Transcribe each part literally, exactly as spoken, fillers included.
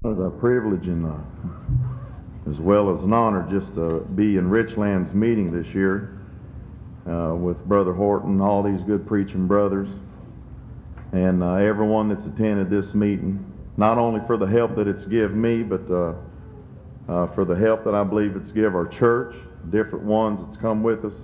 It's a privilege and uh, as well as an honor just to be in Richland's meeting this year uh, with Brother Horton, all these good preaching brothers, and uh, everyone that's attended this meeting, not only for the help that it's given me, but uh, uh, for the help that I believe it's given our church, different ones that's come with us.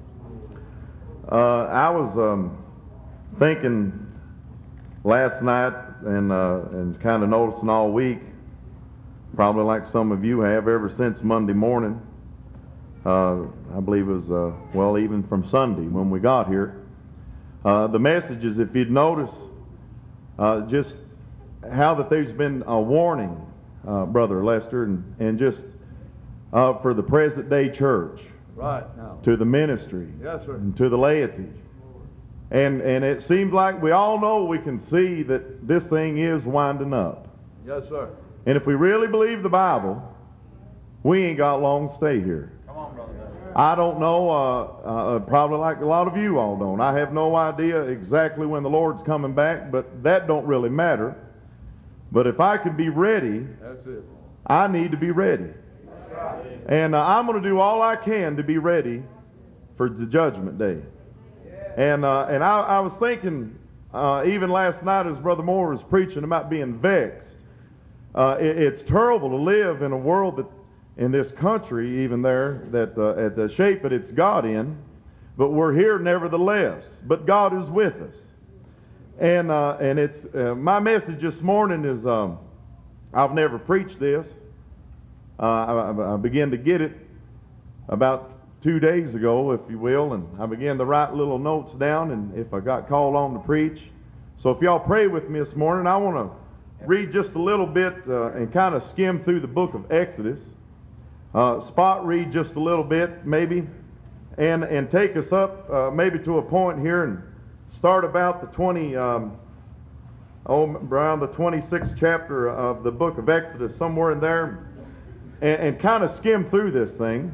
Uh, I was um, thinking last night and uh, and kind of noticing all week, probably like some of you have ever since Monday morning. Uh, I believe it was uh, well even from Sunday when we got here. Uh, the messages, if you'd notice, uh, just how that there's been a warning, uh, Brother Lester, and and just uh, for the present day church, right now, to the ministry, yes, sir, and to the laity. And and it seems like we all know, we can see that this thing is winding up. Yes, sir. And if we really believe the Bible, we ain't got long to stay here. Come on, brother. I don't know, uh, uh, probably like a lot of you all don't. I have no idea exactly when the Lord's coming back, but that don't really matter. But if I can be ready, that's it. I need to be ready. And uh, I'm going to do all I can to be ready for the judgment day. And uh, and I, I was thinking, uh, even last night as Brother Moore was preaching about being vexed, uh, it, it's terrible to live in a world that, in this country, even there, that uh, at the shape that it's got in, but we're here nevertheless. But God is with us. And uh, and it's uh, my message this morning is, um, I've never preached this. Uh, I, I began to get it about two days ago, if you will, and I began to write little notes down, and if I got called on to preach. So if y'all pray with me this morning, I want to read just a little bit uh, and kind of skim through the book of Exodus. Uh, spot read just a little bit, maybe, and and take us up uh, maybe to a point here and start about the twenty, um, oh, around the twenty-sixth chapter of the book of Exodus, somewhere in there, and, and kind of skim through this thing.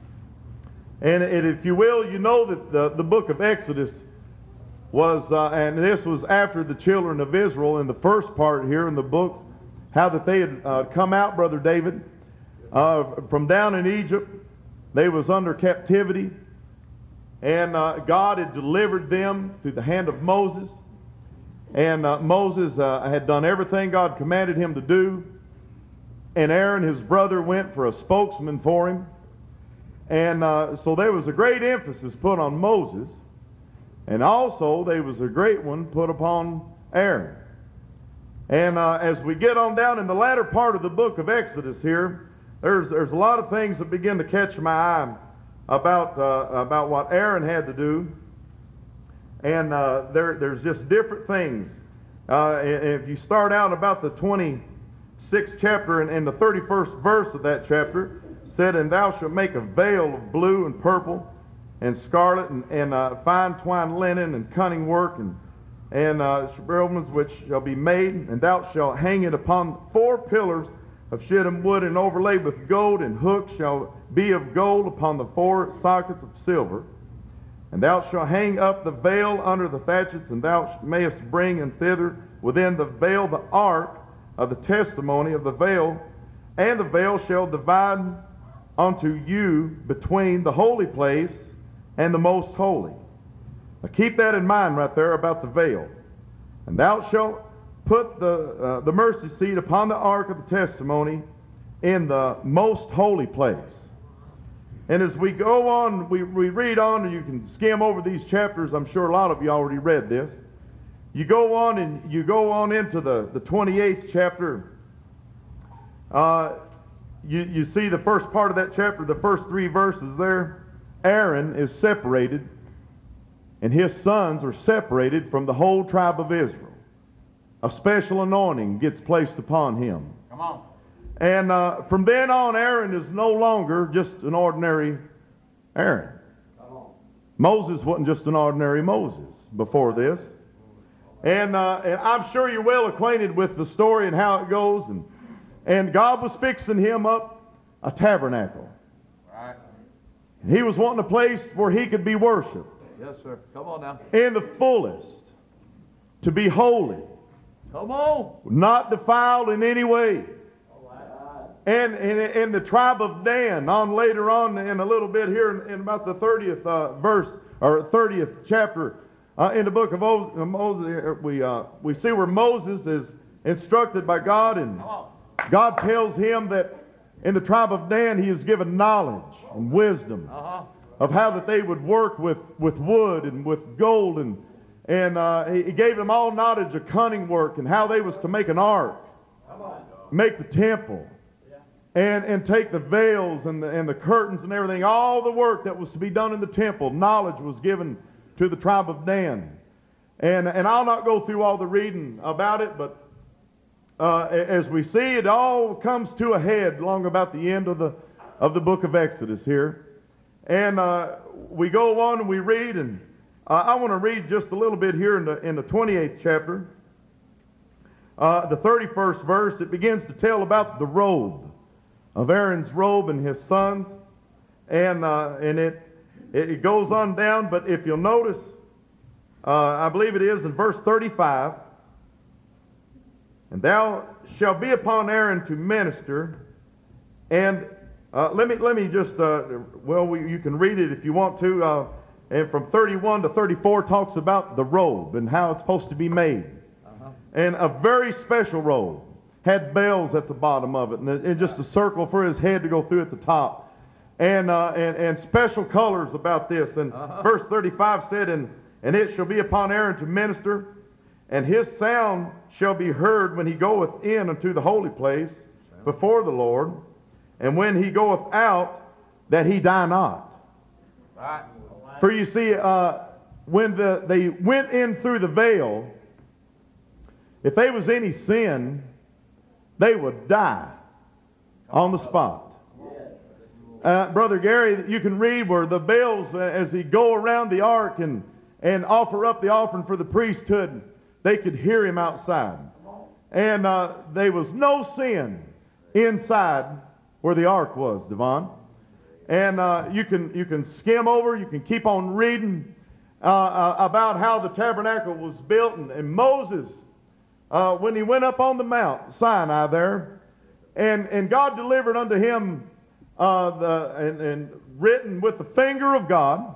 And, and if you will, you know that the, the book of Exodus was, uh, and this was after the children of Israel in the first part here in the book, how that they had uh, come out, Brother David, uh, from down in Egypt. They was under captivity, and uh, God had delivered them through the hand of Moses. And uh, Moses uh, had done everything God commanded him to do, and Aaron, his brother, went for a spokesman for him. And uh, so there was a great emphasis put on Moses, and also there was a great one put upon Aaron. And uh, as we get on down in the latter part of the book of Exodus here, there's there's a lot of things that begin to catch my eye about uh, about what Aaron had to do. And uh, there there's just different things. Uh, if you start out about the twenty-sixth chapter and, and the thirty-first verse of that chapter, said, "And thou shalt make a veil of blue and purple and scarlet and, and uh, fine twined linen and cunning work and and uh, cherubims which shall be made, and thou shalt hang it upon four pillars of shittim wood and overlaid with gold, and hooks shall be of gold upon the four sockets of silver. And thou shalt hang up the veil under the thatchets, and thou mayest bring in thither within the veil the ark of the testimony of the veil, and the veil shall divide unto you between the holy place and the most holy." Now keep that in mind right there about the veil. "And thou shalt put the uh, the mercy seat upon the ark of the testimony in the most holy place." And as we go on, we, we read on, and you can skim over these chapters. I'm sure a lot of you already read this. You go on and you go on into the, the twenty-eighth chapter. Uh, You, you see the first part of that chapter, the first three verses there. Aaron is separated, and his sons are separated from the whole tribe of Israel. A special anointing gets placed upon him. Come on. And uh, from then on, Aaron is no longer just an ordinary Aaron. Come on. Moses wasn't just an ordinary Moses before this. And, uh, and I'm sure you're well acquainted with the story and how it goes. And And God was fixing him up a tabernacle. Right. He was wanting a place where he could be worshiped. Yes, sir. Come on now. In the fullest. To be holy. Come on. not defiled in any way. And in the tribe of Dan, on later on in a little bit here in, in about the thirtieth uh, verse, or thirtieth chapter, uh, in the book of Moses, we, uh, we see where Moses is instructed by God, and God tells him that in the tribe of Dan he is given knowledge and wisdom Uh-huh. of how that they would work with, with wood and with gold, and, and uh, he he gave them all knowledge of cunning work and how they was to make an ark, make the temple, and, and take the veils and the, and the curtains and everything, all the work that was to be done in the temple. Knowledge was given to the tribe of Dan. And, and I'll not go through all the reading about it, but uh, as we see, it all comes to a head long about the end of the, of the book of Exodus here. And uh, we go on and we read, and uh, I want to read just a little bit here in the, in the twenty-eighth chapter. Uh, the thirty-first verse, it begins to tell about the robe of Aaron's robe and his sons, and uh, and it it goes on down. But if you'll notice, uh, I believe it is in verse thirty-five, and thou shalt be upon Aaron to minister. And uh, let me let me just uh, well, we, you can read it if you want to. Uh, and from thirty-one to thirty-four talks about the robe and how it's supposed to be made, uh-huh. And a very special robe. Had bells at the bottom of it, and, and just a circle for his head to go through at the top, and uh, and, and special colors about this. And uh-huh. Verse thirty-five said, and, and it shall be upon Aaron to minister, and his sound shall be heard when he goeth in unto the holy place before the Lord, and when he goeth out, that he die not. Right. For you see, uh, when the, they went in through the veil, if there was any sin, they would die on the spot. Uh, Brother Gary, you can read where the bells, uh, as he go around the ark and, and offer up the offering for the priesthood, they could hear him outside. And uh, there was no sin inside where the ark was, Devon. And uh, you can you can skim over, you can keep on reading uh, uh, about how the tabernacle was built, and, and Moses, Uh, when he went up on the Mount Sinai there, and, and God delivered unto him uh, the and, and written with the finger of God,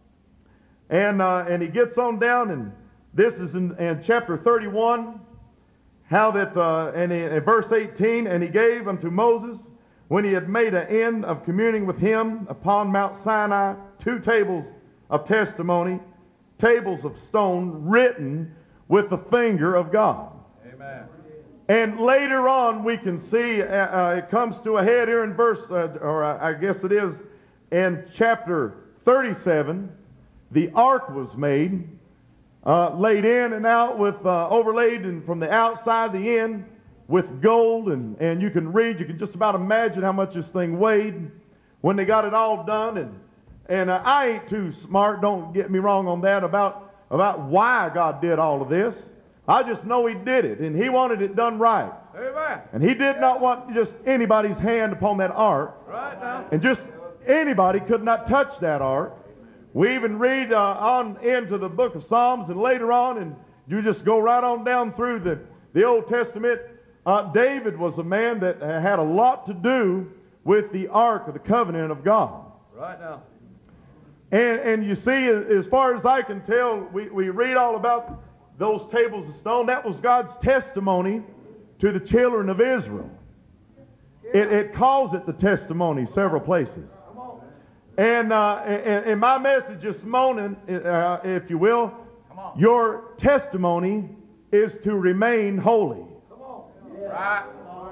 and uh, and he gets on down, and this is in, in chapter thirty-one, how that uh, and in, in verse eighteen, and he gave unto Moses, when he had made an end of communing with him upon Mount Sinai, two tables of testimony, tables of stone written with the finger of God. Amen. And later on, we can see uh, uh, it comes to a head here in verse, uh, or I guess it is in chapter thirty-seven. The ark was made, uh, laid in and out with uh, overlaid, and from the outside the in with gold, and and you can read, you can just about imagine how much this thing weighed when they got it all done. And and uh, I ain't too smart, don't get me wrong on that, about about why God did all of this. I just know he did it, and he wanted it done right. Amen. And he did not want just anybody's hand upon that ark. Right now. And just anybody could not touch that ark. We even read uh, on into the book of Psalms, and later on, and you just go right on down through the, the Old Testament. Uh, David was a man that had a lot to do with the ark of the covenant of God. Right now. And, and you see, as far as I can tell, we, we read all about those tables of stone. That was God's testimony to the children of Israel. It, it calls it the testimony several places. And, uh, and, and my message this morning, uh, if you will, your testimony is to remain holy. Right.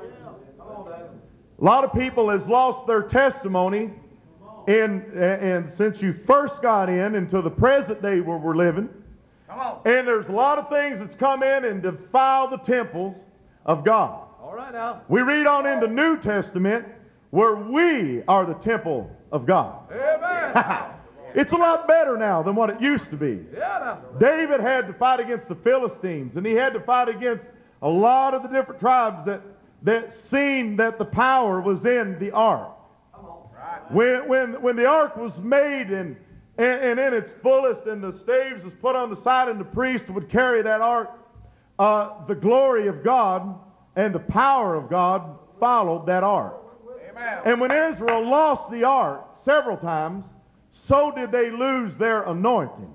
A lot of people has lost their testimony, and, and since you first got in into the present day where we're living. Come on. And there's a lot of things that's come in and defile the temples of God. All right now. We read on in the New Testament where we are the temple of God. Amen. It's a lot better now than what it used to be. Yeah. Now. David had to fight against the Philistines, and he had to fight against a lot of the different tribes that, that seen that the power was in the ark. Right. When, when, when the ark was made and And, and in its fullest, and the staves was put on the side, and the priest would carry that ark uh, the glory of God and the power of God followed that ark. Amen. And when Israel lost the ark several times, so did they lose their anointing.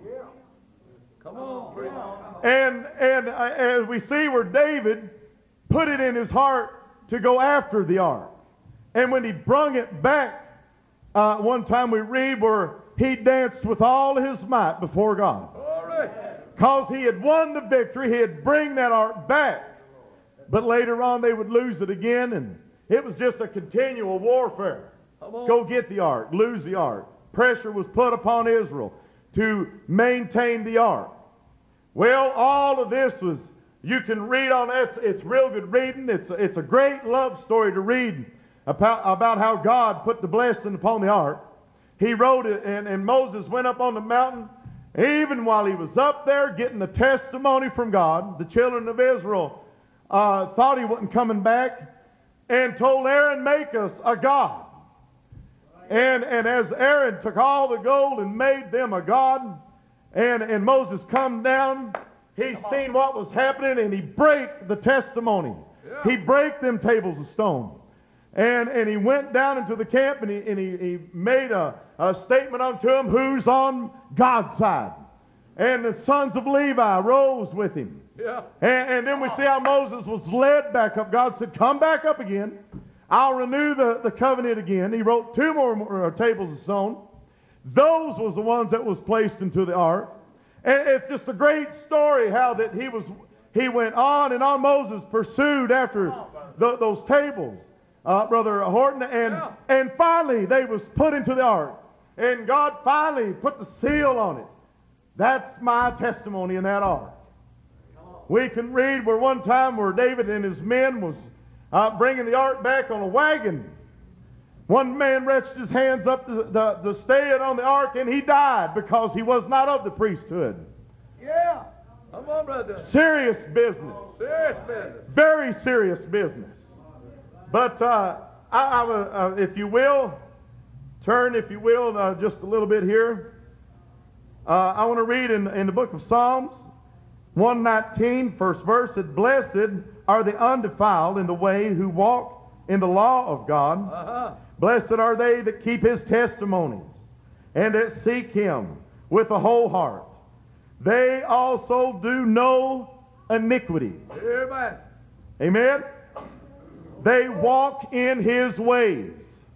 Come on, preacher. And, and uh, as we see where David put it in his heart to go after the ark. And when he brung it back, uh, one time we read where he danced with all his might before God. All right. Because he had won the victory, he had bring that ark back. But later on they would lose it again, and it was just a continual warfare. Come on. Go get the ark, lose the ark. Pressure was put upon Israel to maintain the ark. Well, all of this was, you can read on it. It's, it's real good reading. It's, it's a great love story to read about, about how God put the blessing upon the ark. He wrote it, and, and Moses went up on the mountain. Even while he was up there getting the testimony from God, the children of Israel uh, thought he wasn't coming back and told Aaron, make us a god. And, and as Aaron took all the gold and made them a god, and, and Moses come down, he seen what was happening, and he break the testimony. Yeah. He break them tables of stone. And, and he went down into the camp, and he, and he, he made a, a statement unto him, who's on God's side. And the sons of Levi rose with him. Yeah. And, and then we see how Moses was led back up. God said, come back up again. I'll renew the, the covenant again. He wrote two more, more uh, tables of stone. Those was the ones that was placed into the ark. And it's just a great story how that he was, he went on and on. Moses pursued after the, those tables, uh, Brother Horton, and, Yeah. and finally they was put into the ark. And God finally put the seal on it. That's my testimony in that ark. We can read where one time where David and his men was uh, bringing the ark back on a wagon. One man reached his hands up to the, the, the stay on the ark, and he died because he was not of the priesthood. Yeah. Come on, brother. Serious business. Serious business. Very serious business. But uh, I, I, uh, if you will, turn, if you will, uh, just a little bit here. Uh, I want to read in, in the book of Psalms, one nineteen, first verse. It, blessed are the undefiled in the way who walk in the law of God. Uh-huh. Blessed are they that keep his testimonies and that seek him with a whole heart. They also do no iniquity. Amen. Amen? They walk in his ways.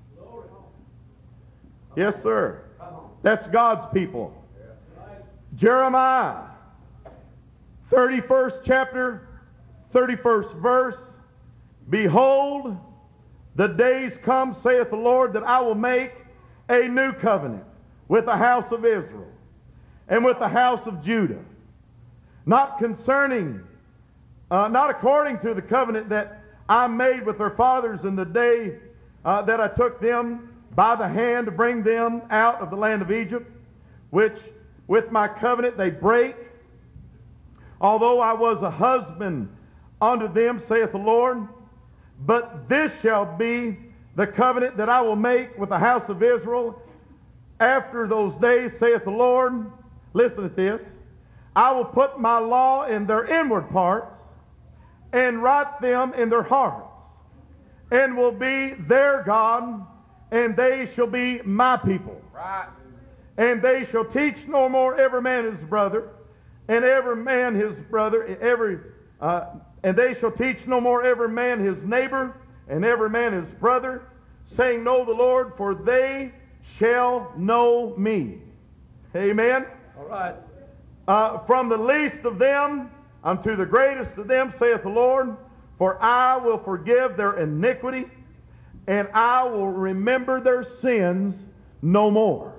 Yes, sir. That's God's people. Jeremiah, thirty-first chapter, thirty-first verse. Behold, the days come, saith the Lord, that I will make a new covenant with the house of Israel and with the house of Judah. Not concerning, uh, not according to the covenant that I made with their fathers in the day uh, that I took them by the hand to bring them out of the land of Egypt, which with my covenant they break. Although I was a husband unto them, saith the Lord, but this shall be the covenant that I will make with the house of Israel after those days, saith the Lord. Listen to this. I will put my law in their inward parts and write them in their hearts, and will be their God, and they shall be my people. Right. And they shall teach no more every man his brother, and every man his brother, every uh, and they shall teach no more every man his neighbor, and every man his brother, saying, know the Lord, for they shall know me. Amen. All right. Uh, from the least of them unto the greatest of them, saith the Lord, for I will forgive their iniquity, and I will remember their sins no more.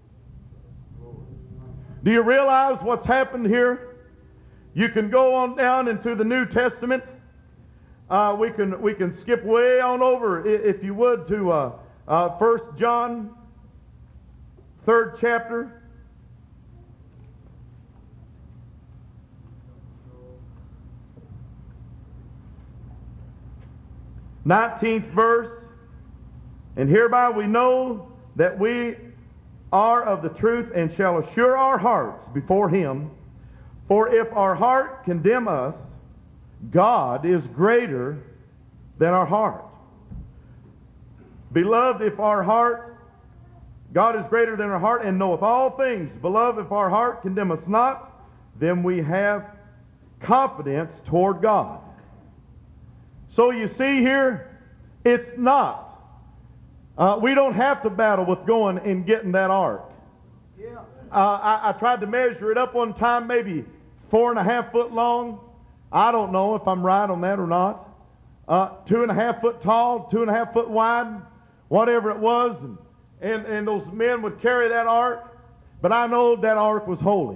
Do you realize what's happened here? You can go on down into the New Testament. Uh, we can we can skip way on over, if you would, to uh, uh, First John, third chapter. nineteenth verse. And hereby we know that we are of the truth, and shall assure our hearts before him. For if our heart condemn us, God is greater than our heart. Beloved, if our heart, God is greater than our heart and knoweth all things. Beloved, if our heart condemn us not, then we have confidence toward God. So you see here, it's not. Uh, we don't have to battle with going and getting that ark. Yeah. Uh, I, I tried to measure it up one time, maybe four and a half foot long. I don't know if I'm right on that or not. Uh, two and a half foot tall, two and a half foot wide, whatever it was. And, and, and those men would carry that ark. But I know that ark was holy.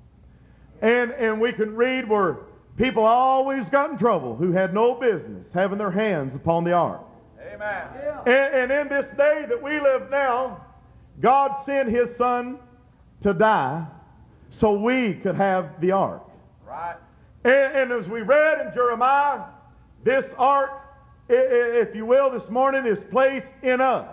And, and we can read where people always got in trouble who had no business having their hands upon the ark. Amen. Yeah. And, and in this day that we live now, God sent His Son to die so we could have the ark. Right. And, and as we read in Jeremiah, this ark, i- i- if you will, this morning is placed in us.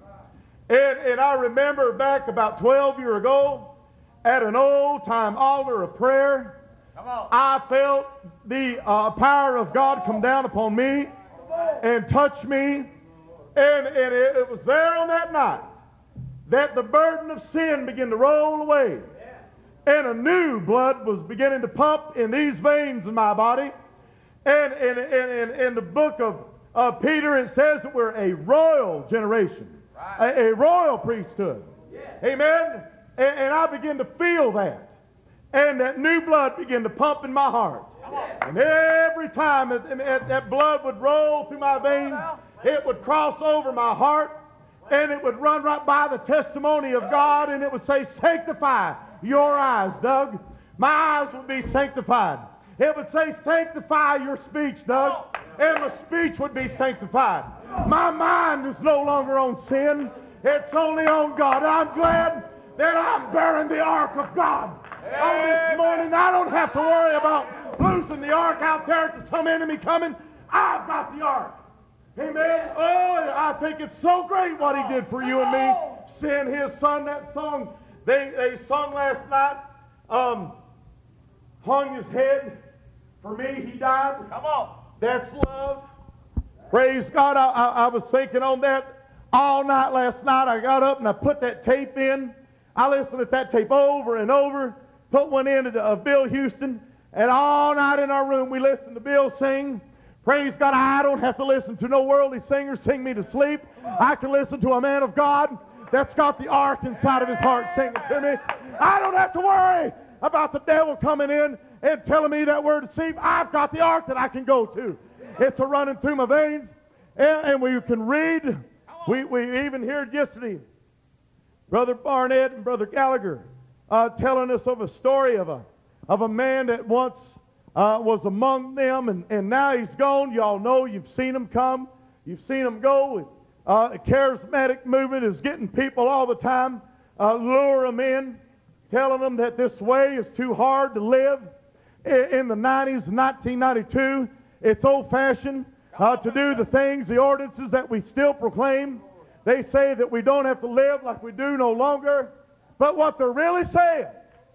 And, and I remember back about twelve years ago at an old-time altar of prayer, Come on. I felt the uh, power of God come down upon me and touch me. And, and it, it was there on that night that the burden of sin began to roll away. And a new blood was beginning to pump in these veins in my body. And in, in, in, in the book of uh, Peter, it says that we're a royal generation, Right. a, a royal priesthood. Amen? And, and I began to feel that. And that new blood began to pump in my heart. And every time that, that, that blood would roll through my veins, it would cross over my heart, and it would run right by the testimony of God, and it would say, sanctify your eyes, Doug. My eyes would be sanctified. It would say, sanctify your speech, Doug, and my speech would be sanctified. My mind is no longer on sin. It's only on God. I'm glad that I'm bearing the ark of God. On this morning, I don't have to worry about losing the ark out there to some enemy coming. I've got the ark. Amen. Oh, I think it's so great what He did for you and me. Send His Son. That song they, they sung last night, um, hung His head. For me, He died. Come on. That's love. Praise God. I, I, I was thinking on that all night last night. I got up and I put that tape in. I listened to that tape over and over. Put one in of uh, Bill Houston. And all night in our room we listened to Bill sing. Praise God, I don't have to listen to no worldly singers sing me to sleep. I can listen to a man of God that's got the ark inside of his heart singing to me. I don't have to worry about the devil coming in and telling me that we're deceived. I've got the ark that I can go to. It's a running through my veins. And, and we can read. We, we even heard yesterday Brother Barnett and Brother Gallagher uh, telling us of a story of a, of a man that once Uh, was among them, and, and now he's gone. Y'all know, you've seen him come. You've seen him go. Uh, a charismatic movement is getting people all the time, uh, lure them in, telling them that this way is too hard to live. In, in the nineties, nineteen ninety-two, it's old-fashioned uh, to do the things, the ordinances that we still proclaim. They say that we don't have to live like we do no longer. But what they're really saying,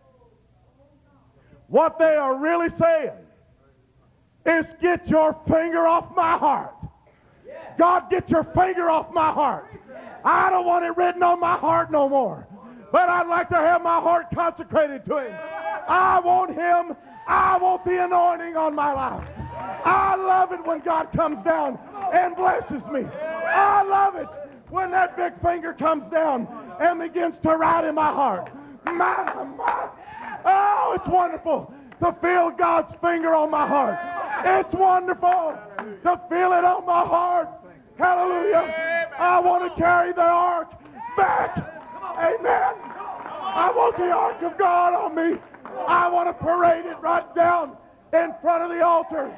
what they are really saying is, get your finger off my heart. God, get your finger off my heart. I don't want it written on my heart no more. But I'd like to have my heart consecrated to Him. I want Him. I want the anointing on my life. I love it when God comes down and blesses me. I love it when that big finger comes down and begins to write in my heart. My, my. Oh, it's wonderful to feel God's finger on my heart. It's wonderful to feel it on my heart. Hallelujah. I want to carry the ark back. Amen. I want the ark of God on me. I want to parade it right down in front of the altar.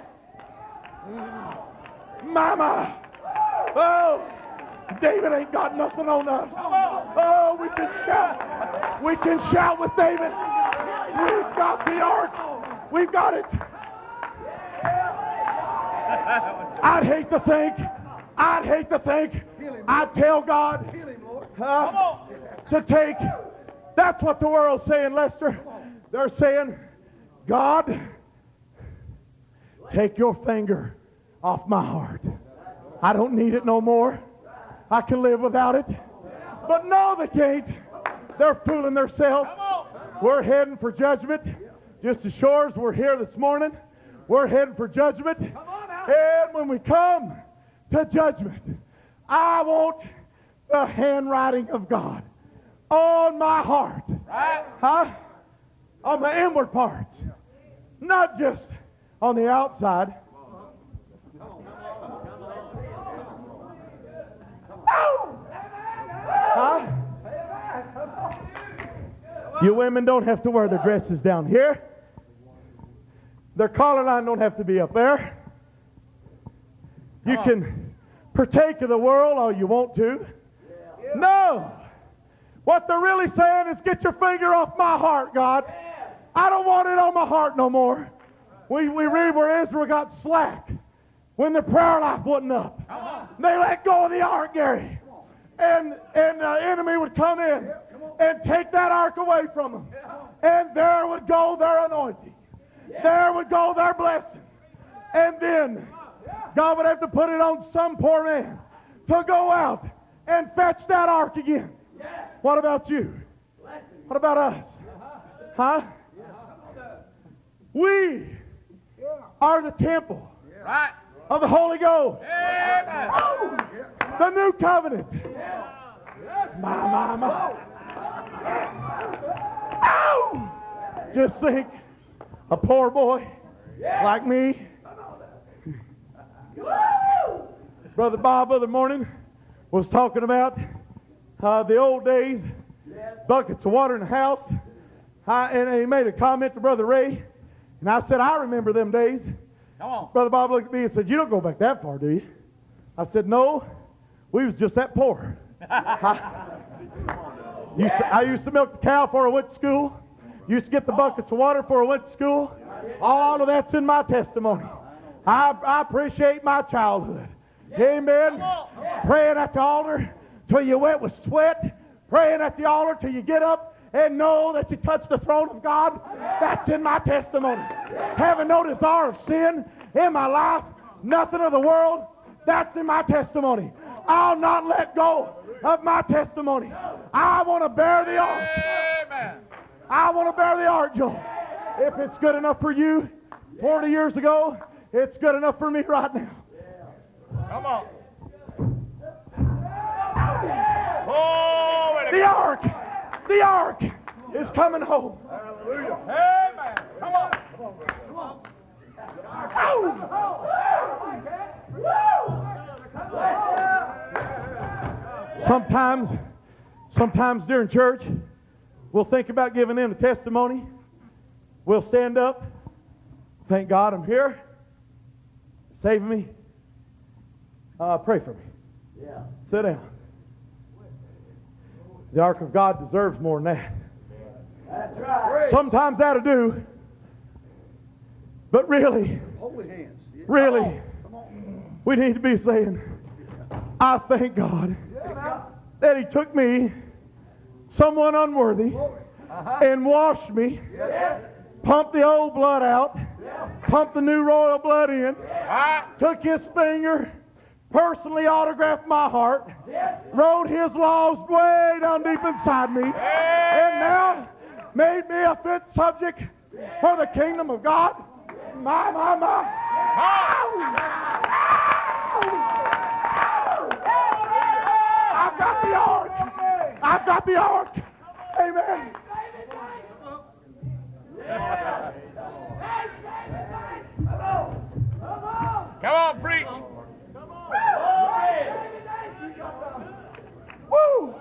Mama. Oh, David ain't got nothing on us. Oh, we can shout. We can shout with David. We've got the ark. We've got it. I'd hate to think. I'd hate to think. I'd tell God uh, to take. That's what the world's saying, Lester. They're saying, God, Take your finger off my heart. I don't need it no more. I can live without it. But no, they can't. They're fooling themselves. We're heading for judgment. Just as sure as we're here this morning, we're heading for judgment. And when we come to judgment, I want the handwriting of God on my heart. Right. Huh? On the inward parts. Not just on the outside. Huh? You women don't have to wear their dresses down here. Their collar line don't have to be up there. You can partake of the world all you want to. No. What they're really saying is, get your finger off my heart, God. I don't want it on my heart no more. We, we read where Israel got slack when the prayer life wasn't up. They let go of the ark, Gary. And, and the enemy would come in and take that ark away from them. And there would go their anointing. There would go their blessing. And then God would have to put it on some poor man to go out and fetch that ark again. What about you? What about us? Huh? We are the temple Right. of the Holy Ghost. Amen. Oh, the new covenant. My, my, my. Ow! Just think, a poor boy like me. Brother Bob, other morning, was talking about uh, the old days, buckets of water in the house. I, and he made a comment to Brother Ray, and I said, I remember them days. Come on. Brother Bob looked at me and said, you don't go back that far, do you? I said, no, we was just that poor. I, used to, I used to milk the cow before I went to school. Used to get the buckets of water before I went to school. All of that's in my testimony. I, I appreciate my childhood. Amen. Praying at the altar till you wet with sweat. Praying at the altar till you get up and know that you touched the throne of God. That's in my testimony. Having no desire of sin in my life, nothing of the world, that's in my testimony. I'll not let go of my testimony. I want to bear the ark. Amen. I want to bear the ark, Joe. If it's good enough for you forty years ago, it's good enough for me right now. Come on. Oh, The ark, the ark is coming home. Hallelujah. Amen. Come on. Come on. Sometimes, sometimes during church, we'll think about giving them a testimony. We'll stand up. Thank God I'm here. Save me. Uh, pray for me. Yeah. Sit down. The ark of God deserves more than that. That's right. Sometimes that'll do. But really, Holy hands. Yeah. really, Come on. we need to be saying, I thank God that He took me, someone unworthy, and washed me, pumped the old blood out, pumped the new royal blood in, Right. took His finger, personally autographed my heart, wrote His laws way down deep inside me, and now made me a fit subject for the kingdom of God. My, my, my. I've got the ark. I've got the ark. Amen. Come on, preach. Woo!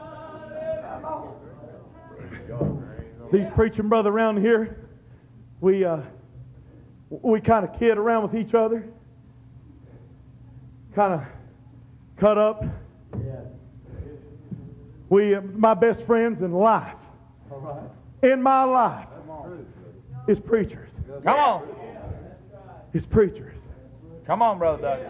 These preaching brother around here, we uh, we kind of kid around with each other, kind of cut up. We, uh, my best friends in life, in my life, is preachers. Come on. Is preachers. Come on, Brother Doug.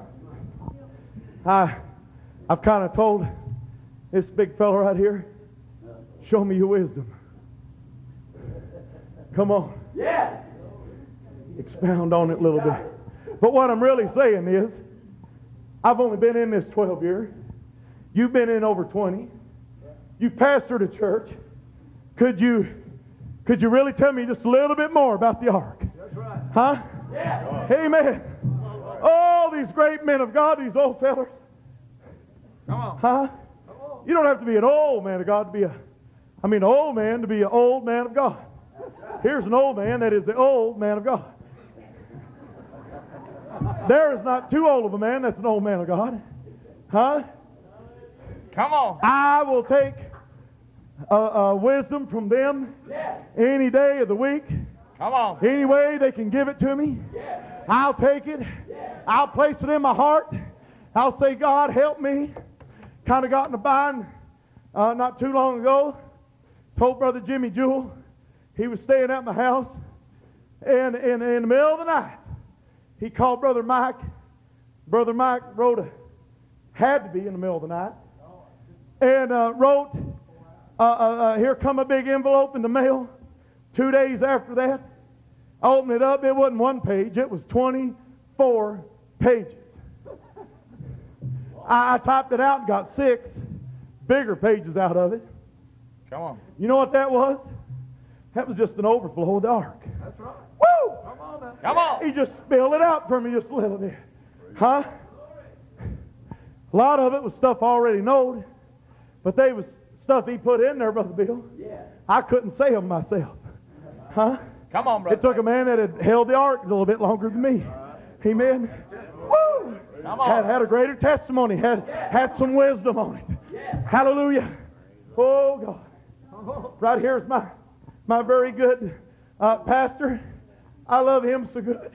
I, I've kind of told this big fellow right here, show me your wisdom. Come on. Yeah. expound on it a little bit. But what I'm really saying is, I've only been in this twelve years. You've been in over twenty. You pastored a church. Could you, could you really tell me just a little bit more about the ark? That's right. Huh? Yeah. Amen. All these great men of God, these old fellas. Come on. Huh? You don't have to be an old man of God to be a, I mean, an old man to be an old man of God. Here's an old man that is the old man of God. There is not too old of a man that's an old man of God. Huh? Come on. I will take uh, uh, wisdom from them any day of the week. Come on. Any way they can give it to me, I'll take it. I'll place it in my heart. I'll say, God, help me. Kind of got in a bind uh, not too long ago. Told Brother Jimmy Jewell, he was staying at my house, and in, in the middle of the night, he called Brother Mike. Brother Mike wrote a, had to be in the middle of the night, and uh, wrote, uh, uh, uh, here come a big envelope in the mail. Two days after that, I opened it up. It wasn't one page. It was twenty-four pages. I, I typed it out and got six bigger pages out of it. Come on. You know what that was? That was just an overflow of the ark. That's right. Woo! Come on now. Come on. He just spilled it out for me just a little bit. Huh? A lot of it was stuff I already knowed, but they was stuff he put in there, Brother Bill. Yeah. I couldn't say them myself. Huh? Come on, brother. It took a man that had held the ark a little bit longer than me. Amen. Woo! Come on. Had, had a greater testimony. Had, had some wisdom on it. Hallelujah. Oh, God. Right here's my, my very good uh, pastor. I love him so good.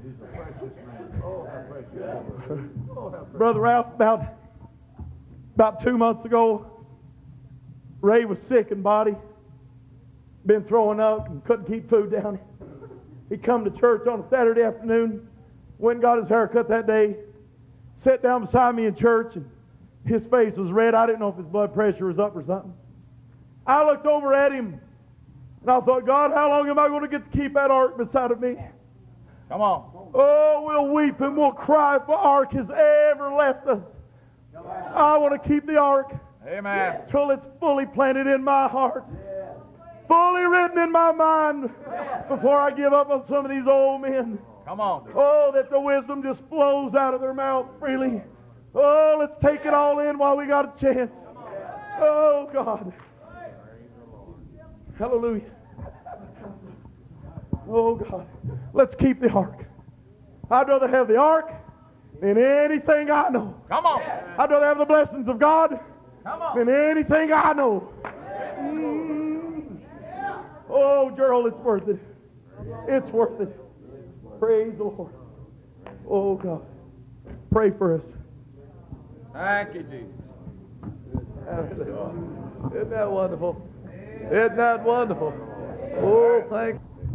Brother Ralph, about, about two months ago, Ray was sick in body. Been throwing up and couldn't keep food down. He come to church on a Saturday afternoon, went and got his hair cut that day, sat down beside me in church, and his face was red. I didn't know if his blood pressure was up or something. I looked over at him, and I thought, God, how long am I going to get to keep that ark beside of me? Come on. Oh, we'll weep and we'll cry if the ark has ever left us. I want to keep the ark Amen. till it's fully planted in my heart. Fully written in my mind before I give up on some of these old men. Come on. Oh, that the wisdom just flows out of their mouth freely. Oh, let's take it all in while we got a chance. Oh, God. Hallelujah. Oh, God. Let's keep the ark. I'd rather have the ark than anything I know. Come on. I'd rather have the blessings of God Come on. than anything I know. Mm. Oh, Gerald, it's worth it. It's worth it. Praise the Lord. Oh, God. Pray for us. Thank you, Jesus. Isn't that wonderful? Isn't that wonderful? Oh, thank